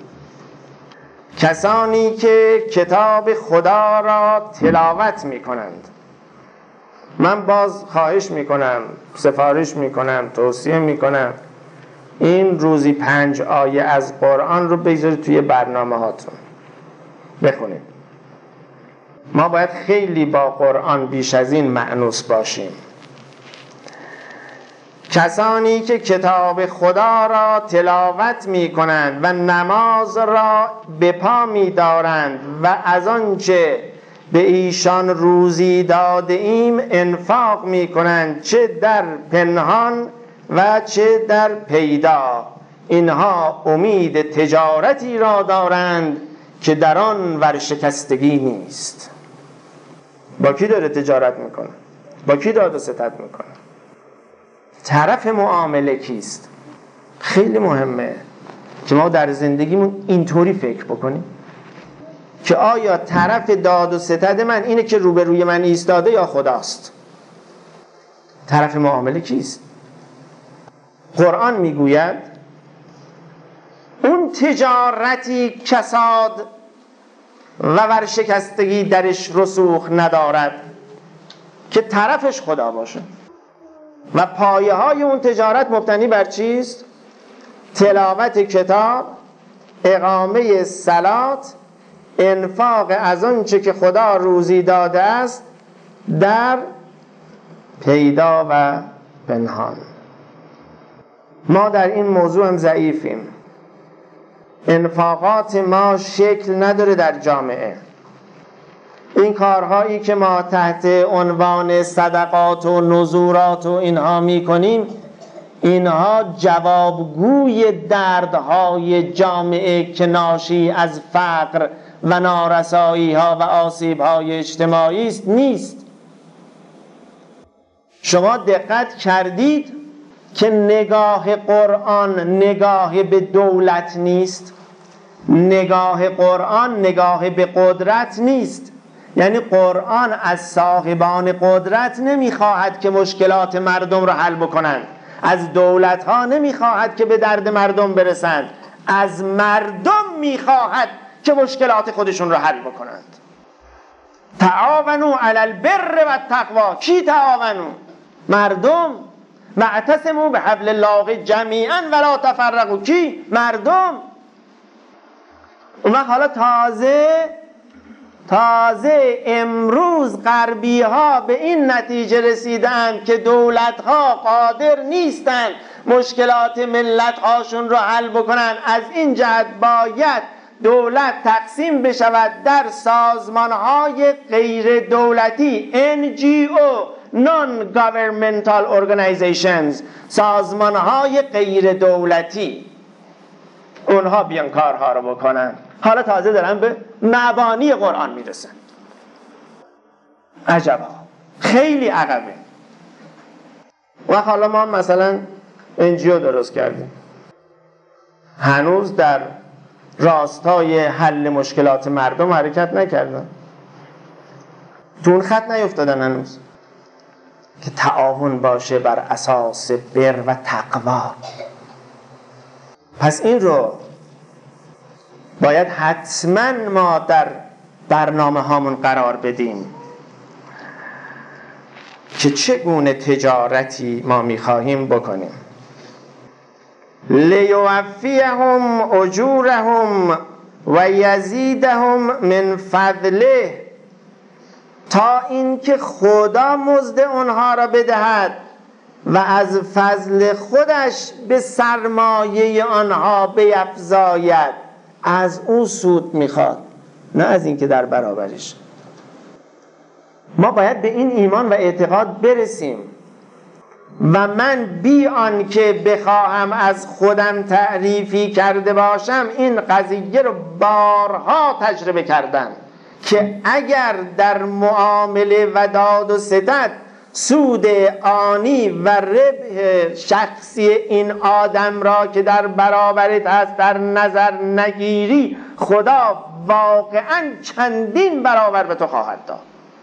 کسانی که کتاب خدا را تلاوت می کنند. من باز خواهش می کنم، سفارش می کنم، توصیه می کنم این روزی 5 آیه از قرآن رو بگذارید توی برنامه هاتون بخونید. ما باید خیلی با قرآن بیش از این مأنوس باشیم. کسانی که کتاب خدا را تلاوت می کنند و نماز را به پا می دارند و از آنچه به ایشان روزی داده ایم انفاق می کنند، چه در پنهان و چه در پیدا، اینها امید تجارتی را دارند که در آن ورشکستگی نیست. با کی داره تجارت میکنه؟ با کی داد و ستد میکنه؟ طرف معامله کیست؟ خیلی مهمه که ما در زندگیمون اینطوری فکر بکنیم که آیا طرف داد و ستد من اینه که روبروی من ایستاده یا خداست؟ طرف معامله کیست؟ قرآن میگوید اون تجارتی کساد و ورشکستگی درش رسوخ ندارد که طرفش خدا باشه. و پایه های اون تجارت مبتنی بر چیست؟ تلاوت کتاب، اقامه صلات، انفاق از آنچه که خدا روزی داده است در پیدا و پنهان. ما در این موضوع هم ضعیفیم. انفاقات ما شکل نداره در جامعه. این کارهایی که ما تحت عنوان صدقات و نذورات و اینها میکنیم، اینها جوابگوی دردهای جامعه که ناشی از فقر و نارسایی ها و آسیب های اجتماعی است نیست. شما دقت کردید که نگاه قرآن نگاه به دولت نیست، نگاه قرآن نگاه به قدرت نیست. یعنی قرآن از صاحبان قدرت نمیخواهد که مشکلات مردم را حل بکنند، از دولت ها نمیخواهد که به درد مردم برسند، از مردم میخواهد که مشکلات خودشون را حل بکنند. تعاونوا علی البر و التقوی. کی تعاونوا؟ مردم. واعتصموا بحبل الله جمیعا ولا تفرقوا. کی؟ مردم. و حالا تازه امروز غربی ها به این نتیجه رسیدند که دولت ها قادر نیستند مشکلات ملت هاشون رو حل بکنن. از این جهت باید دولت تقسیم بشود در سازمان های غیر دولتی، NGO Non-Governmental Organizations، سازمان های غیر دولتی. اونها بیان کارها رو بکنن. حالا تازه دارن به مبانی قرآن میرسن. عجبا، خیلی عقبه. و حالا ما مثلا NGO درست کردیم، هنوز در راستای حل مشکلات مردم حرکت نکردن، تو اون خط نیفتادن هنوز که تعاون باشه بر اساس بر و تقوا. پس این رو باید حتما ما در برنامه هامون قرار بدیم که چگونه تجارتی ما میخواهیم بکنیم. لیوفیهم اجورهم و یزیدهم من فضله، تا اینکه خدا مزد اونها را بدهد و از فضل خودش به سرمایه آنها بیفزاید. از اون سود میخواد، نه از اینکه در برابرش. ما باید به این ایمان و اعتقاد برسیم و من بی آن که بخواهم از خودم تعریفی کرده باشم این قضیه رو بارها تجربه کردم که اگر در معامله و داد و ستد سود آنی و ربح شخصی این آدم را که در برابرت هست در نظر نگیری، خدا واقعا چندین برابر به تو خواهد داد.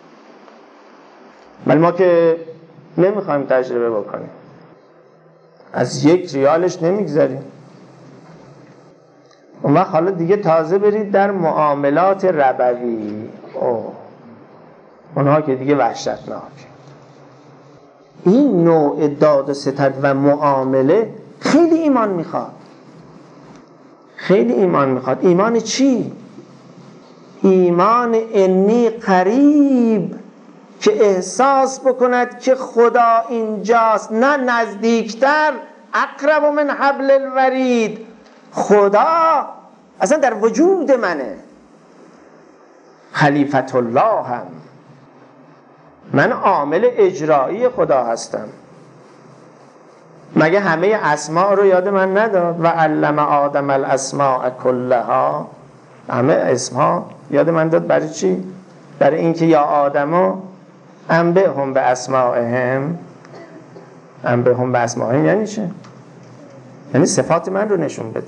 ولی ما که نمیخوایم تجربه بکنیم، از 1 ریالش نمیگذاریم. اون وقت حالا دیگه تازه برید در معاملات ربوی، اونها که دیگه وحشتناک. این نوع داد و ستد و معامله خیلی ایمان میخواد، خیلی ایمان میخواد. ایمان چی؟ ایمان انی قریب، که احساس بکند که خدا اینجاست، نه نزدیکتر، اقرب من حبل الورید، خدا اصلا در وجود منه. خلیفت الله هم، من عامل اجرایی خدا هستم. مگه همه اسماء رو یاد من نداد؟ و علم آدم الاسماء کلها، همه اسمها یاد من داد. برای چی؟ برای اینکه یا آدمو انبئهم باسمائهم. انبئهم باسمائهم یعنی چه؟ یعنی صفات من رو نشون بده،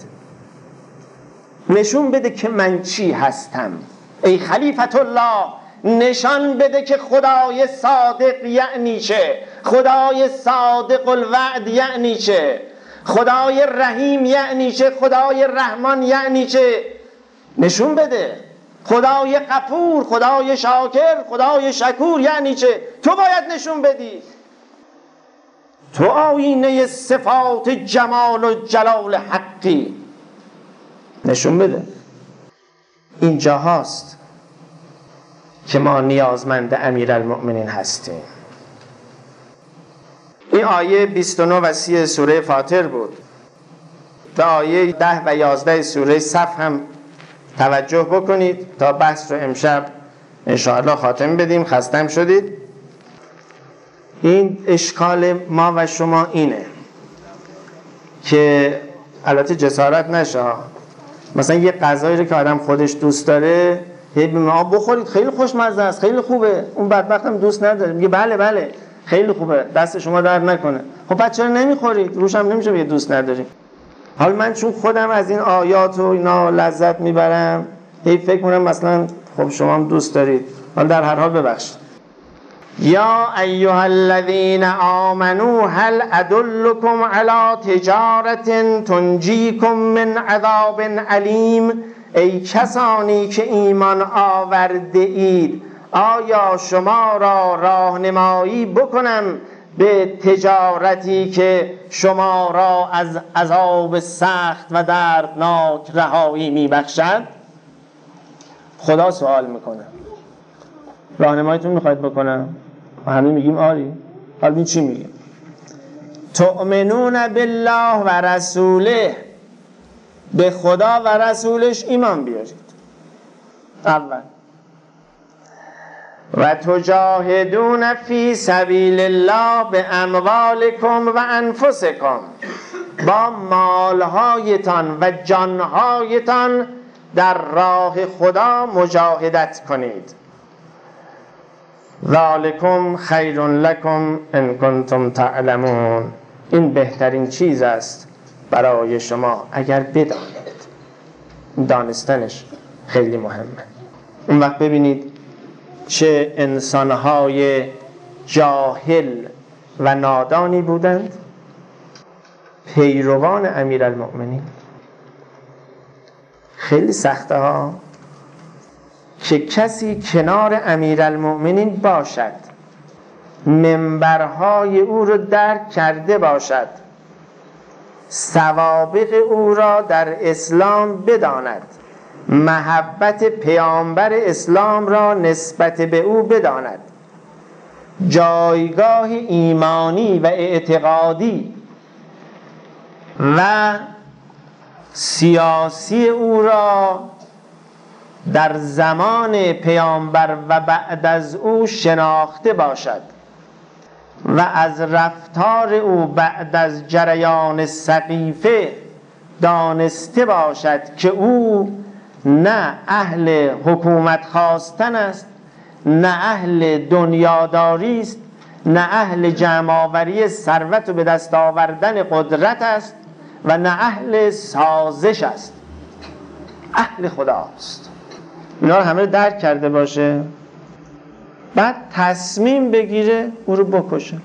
نشون بده که من چی هستم. ای خلیفت الله، نشان بده که خدای صادق یعنی چه، خدای صادق الوعد یعنی چه، خدای رحیم یعنی چه، خدای رحمان یعنی چه. نشون بده. خدای غفور، خدای شاکر، خدای شکور یعنی چه. تو باید نشون بدی. تو آینه صفات جمال و جلال حقی، نشون بده. اینجا هاست که ما نیازمند امیرالمؤمنین هستیم. این آیه 29 و 30 سوره فاطر بود. و آیه 10 و 11 سوره صف هم توجه بکنید تا بحث رو امشب انشاءالله خاتم بدیم. خستم شدید. این اشکال ما و شما اینه که البته جسارت نشه، مثلا یه غذایی رو که آدم خودش دوست داره هی به ما بخورید خیلی خوشمزه است، خیلی خوبه، اون بدبختم دوست نداره، میگه بله بله خیلی خوبه، دست شما درد نکنه. خب بعد چرا نمیخورید؟ روش هم نمیشه بگه دوست نداریم. حالا من چون خودم از این آیات و اینا لذت میبرم، هی فکر کنم مثلا خب شما هم دوست دارید. حالا در هر حال ببخشید. یا ایها الذین آمنوا هل ادلکم علی تجارت تنجیکم من عذاب علیم. ای کسانی که ایمان آورده اید، آیا شما را راهنمایی بکنم به تجارتی که شما را از عذاب سخت و دردناک رهایی میبخشد؟ خدا سوال میکنه راهنماییتون میخواید بکنم؟ همه میگیم آری. حالا این چی میگه؟ تؤمنون بالله و رسوله، به خدا و رسولش ایمان بیارید اول. و تجاهدون فی سبیل الله به اموالکم و انفسکم، با مالهایتان و جانهایتان در راه خدا مجاهدت کنید. ذالکم خیر لکم ان کنتم تعلمون، این بهترین چیز است برای شما اگر بدانید. دانستنش خیلی مهمه. اون وقت ببینید چه انسانهای جاهل و نادانی بودند، پیروان امیرالمؤمنین. خیلی سخته ها که کسی کنار امیرالمؤمنین باشد، منبرهای او رو درک کرده باشد، سوابق او را در اسلام بداند، محبت پیامبر اسلام را نسبت به او بداند، جایگاه ایمانی و اعتقادی و سیاسی او را در زمان پیامبر و بعد از او شناخته باشد و از رفتار او بعد از جریان سقیفه دانسته باشد که او نه اهل حکومت خواستن است، نه اهل دنیاداری است، نه اهل جمع‌آوری ثروت و به دست آوردن قدرت است و نه اهل سازش است، اهل خداست. اینا رو همه درک کرده باشه، بعد تصمیم بگیره او رو بکشه.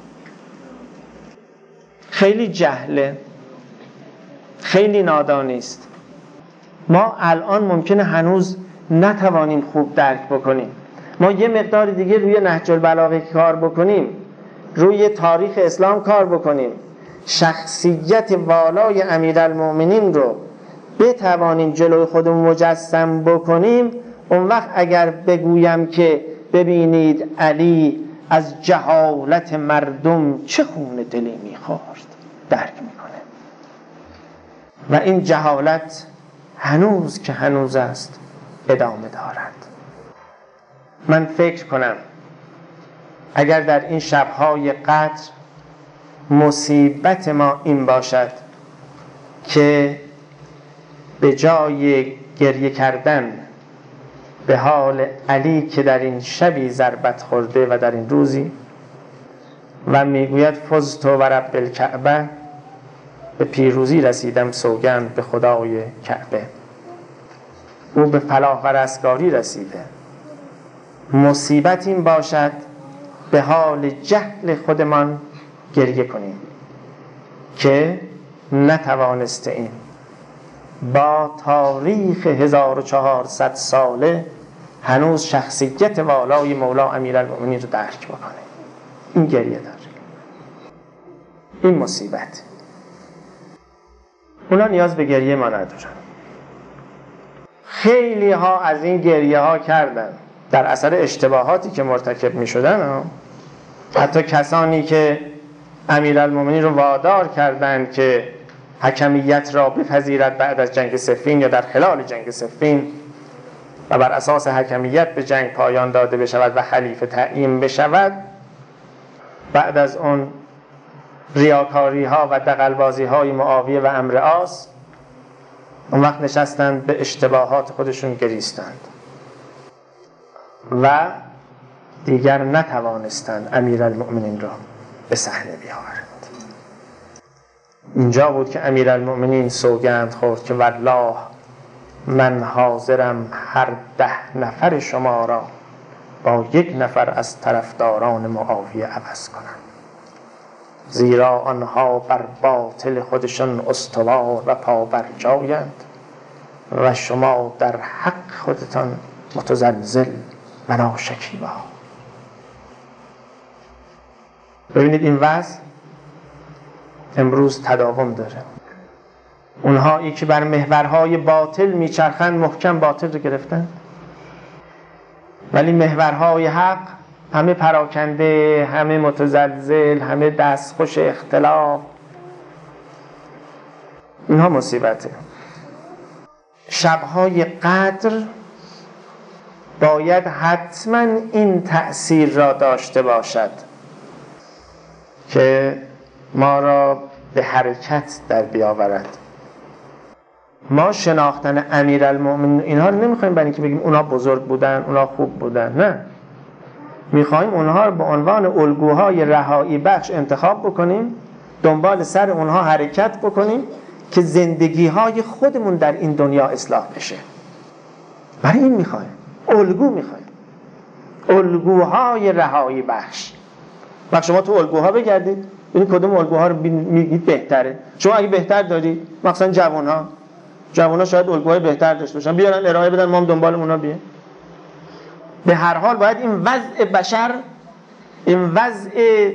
خیلی جهله، خیلی نادانی است. ما الان ممکنه هنوز نتوانیم خوب درک بکنیم. ما یه مقدار دیگه روی نهج البلاغه کار بکنیم، روی تاریخ اسلام کار بکنیم، شخصیت والای امیرالمؤمنین رو بتوانیم جلوی خودمون مجسم بکنیم، اون وقت اگر بگویم که ببینید علی از جهالت مردم چه خون دلی می‌خورد درک میکنه. و این جهالت هنوز که هنوز است ادامه دارد. من فکر کنم اگر در این شب‌های قدر مصیبت ما این باشد که به جای گریه کردن به حال علی که در این شبی ضربت خورده و در این روزی و میگوید فزت و رب الکعبه، به پیروزی رسیدم سوگند به خدای کعبه، او به فلاح و رستگاری رسیده، مصیبت این باشد به حال جهل خودمان گریه کنیم که نتوانسته این با تاریخ 1400 ساله هنوز شخصیت والای مولا امیرالمؤمنین رو درک بکنه. این گریه داره، این مصیبت. اونا نیاز به گریه ما ندارن. خیلی ها از این گریه ها کردن در اثر اشتباهاتی که مرتکب می شدن. حتی کسانی که امیرالمؤمنین رو وادار کردند که حکمیت را بپذیرد بعد از جنگ صفین یا در خلال جنگ صفین و بر اساس حکمیت به جنگ پایان داده بشود و خلیفه تعیین بشود، بعد از اون ریاکاری ها و دغل‌بازی های معاویه و عمرو عاص، اون وقت نشستند به اشتباهات خودشون گریستند و دیگر نتوانستند امیرالمؤمنین را به صحنه بیاورند. اینجا بود که امیرالمؤمنین سوگند خورد که والله من حاضرم هر 10 نفر شما را با 1 نفر از طرفداران معاویه عوض کنم، زیرا آنها بر باطل خودشان استوار و پابرجایند و شما در حق خودتان متزلزل و ناشکیبا. ببینید این وضع امروز تداوم داره. اونهایی که بر محورهای باطل میچرخند محکم باطل رو گرفتن، ولی محورهای حق همه پراکنده، همه متزلزل، همه دستخوش اختلاف. اینها مصیبته. شبهای قدر باید حتما این تأثیر را داشته باشد که ما را به حرکت در بیاورد. ما شناختن امیرالمؤمنین اینها رو نمیخوایم برای اینکه بگیم اونا بزرگ بودن، اونا خوب بودن، نه، میخوایم اونها رو به عنوان الگوهای رهایی بخش انتخاب بکنیم، دنبال سر اونها حرکت بکنیم که زندگی‌های خودمون در این دنیا اصلاح بشه. برای این میخوایم الگو، میخوایم الگوهای رهایی بخش. وقت شما تو الگوها بگردید ببینید کدوم الگوها رو میگید بهتره. شما اگه بهتر دارید، مثلا جوان‌ها شاید الگوهای بهتر داشته باشن، بیارن ارائه بدن، ما هم دنبال اونا بیایم. به هر حال باید این وضع بشر، این وضع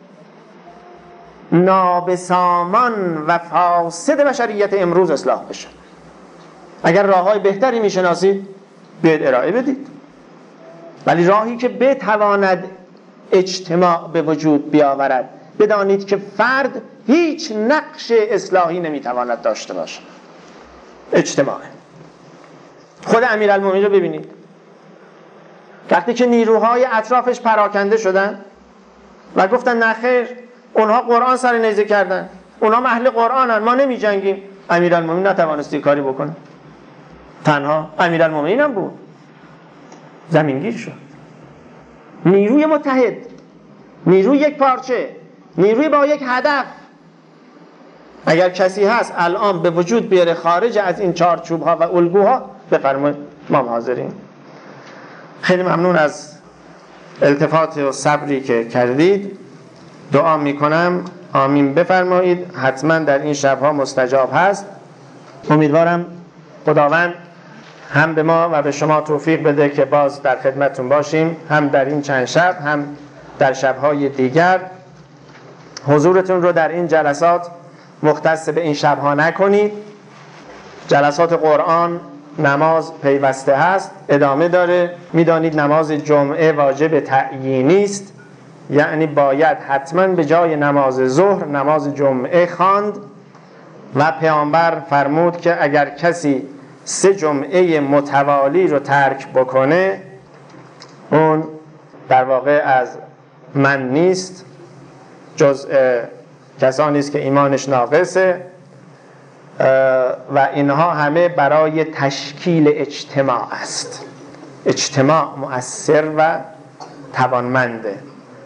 نابسامان و فاسد بشریت امروز اصلاح بشه. اگر راه‌های بهتری میشناسید بیاید ارائه بدید، ولی راهی که بتواند اجتماع به وجود بیاورد. بدانید که فرد هیچ نقش اصلاحی نمیتواند داشته باشه. اجتماع. خود امیرالمؤمنین رو ببینید، وقتی که نیروهای اطرافش پراکنده شدن و گفتن نخیر اونها قرآن سر نیزه کردن، اونها اهل قرآنن، ما نمی جنگیم، امیرالمؤمنین نتوانستی کاری بکنه. تنها امیرالمؤمنین هم بود، زمینگیر شد. نیروی متحد نیروی یک پارچه، نیروی با یک هدف. اگر کسی هست الان به وجود بیاره خارج از این چارچوب‌ها و الگوها، بفرمایید، ما حاضرین. خیلی ممنون از التفات و صبری که کردید. دعا میکنم آمین بفرمایید. حتما در این شبها مستجاب هست. امیدوارم خداوند هم به ما و به شما توفیق بده که باز در خدمتتون باشیم، هم در این چند شب، هم در شبهای دیگر. حضورتون رو در این جلسات مختص به این شبها نکنید. جلسات قرآن، نماز پیوسته هست، ادامه داره. میدانید نماز جمعه واجب تعیینی است، یعنی باید حتما به جای نماز ظهر نماز جمعه خواند و پیامبر فرمود که اگر کسی 3 جمعه متوالی رو ترک بکنه اون در واقع از من نیست، جزء کسانی است که ایمانش ناقصه. و اینها همه برای تشکیل اجتماع است. اجتماع مؤثر و توانمنده.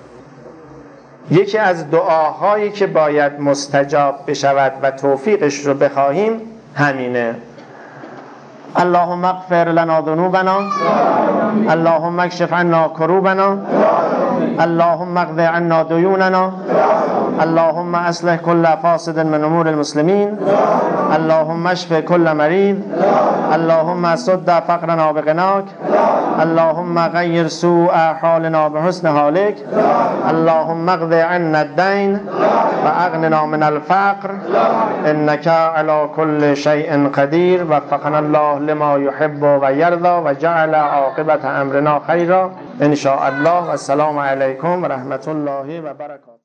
یکی از دعاهایی که باید مستجاب بشود و توفیقش رو بخواهیم همینه: اللهم اغفر لنا ذنوبنا، اللهم اکشف عنا کروبنا، اللهم اقض عنا ديوننا، اللهم اصلح كل فاسد من امور المسلمين، اللهم اشف كل مريض، اللهم سد فقرنا بغناك، اللهم غير سوء حالنا بحسن حالك، اللهم اقض عنا الدين واغننا من الفقر انك على كل شيء قدير. وفقنا الله لما يحب ويرضى وجعل عاقبة امرنا خيرا ان شاء الله. والسلام عليكم ورحمة الله وبركاته.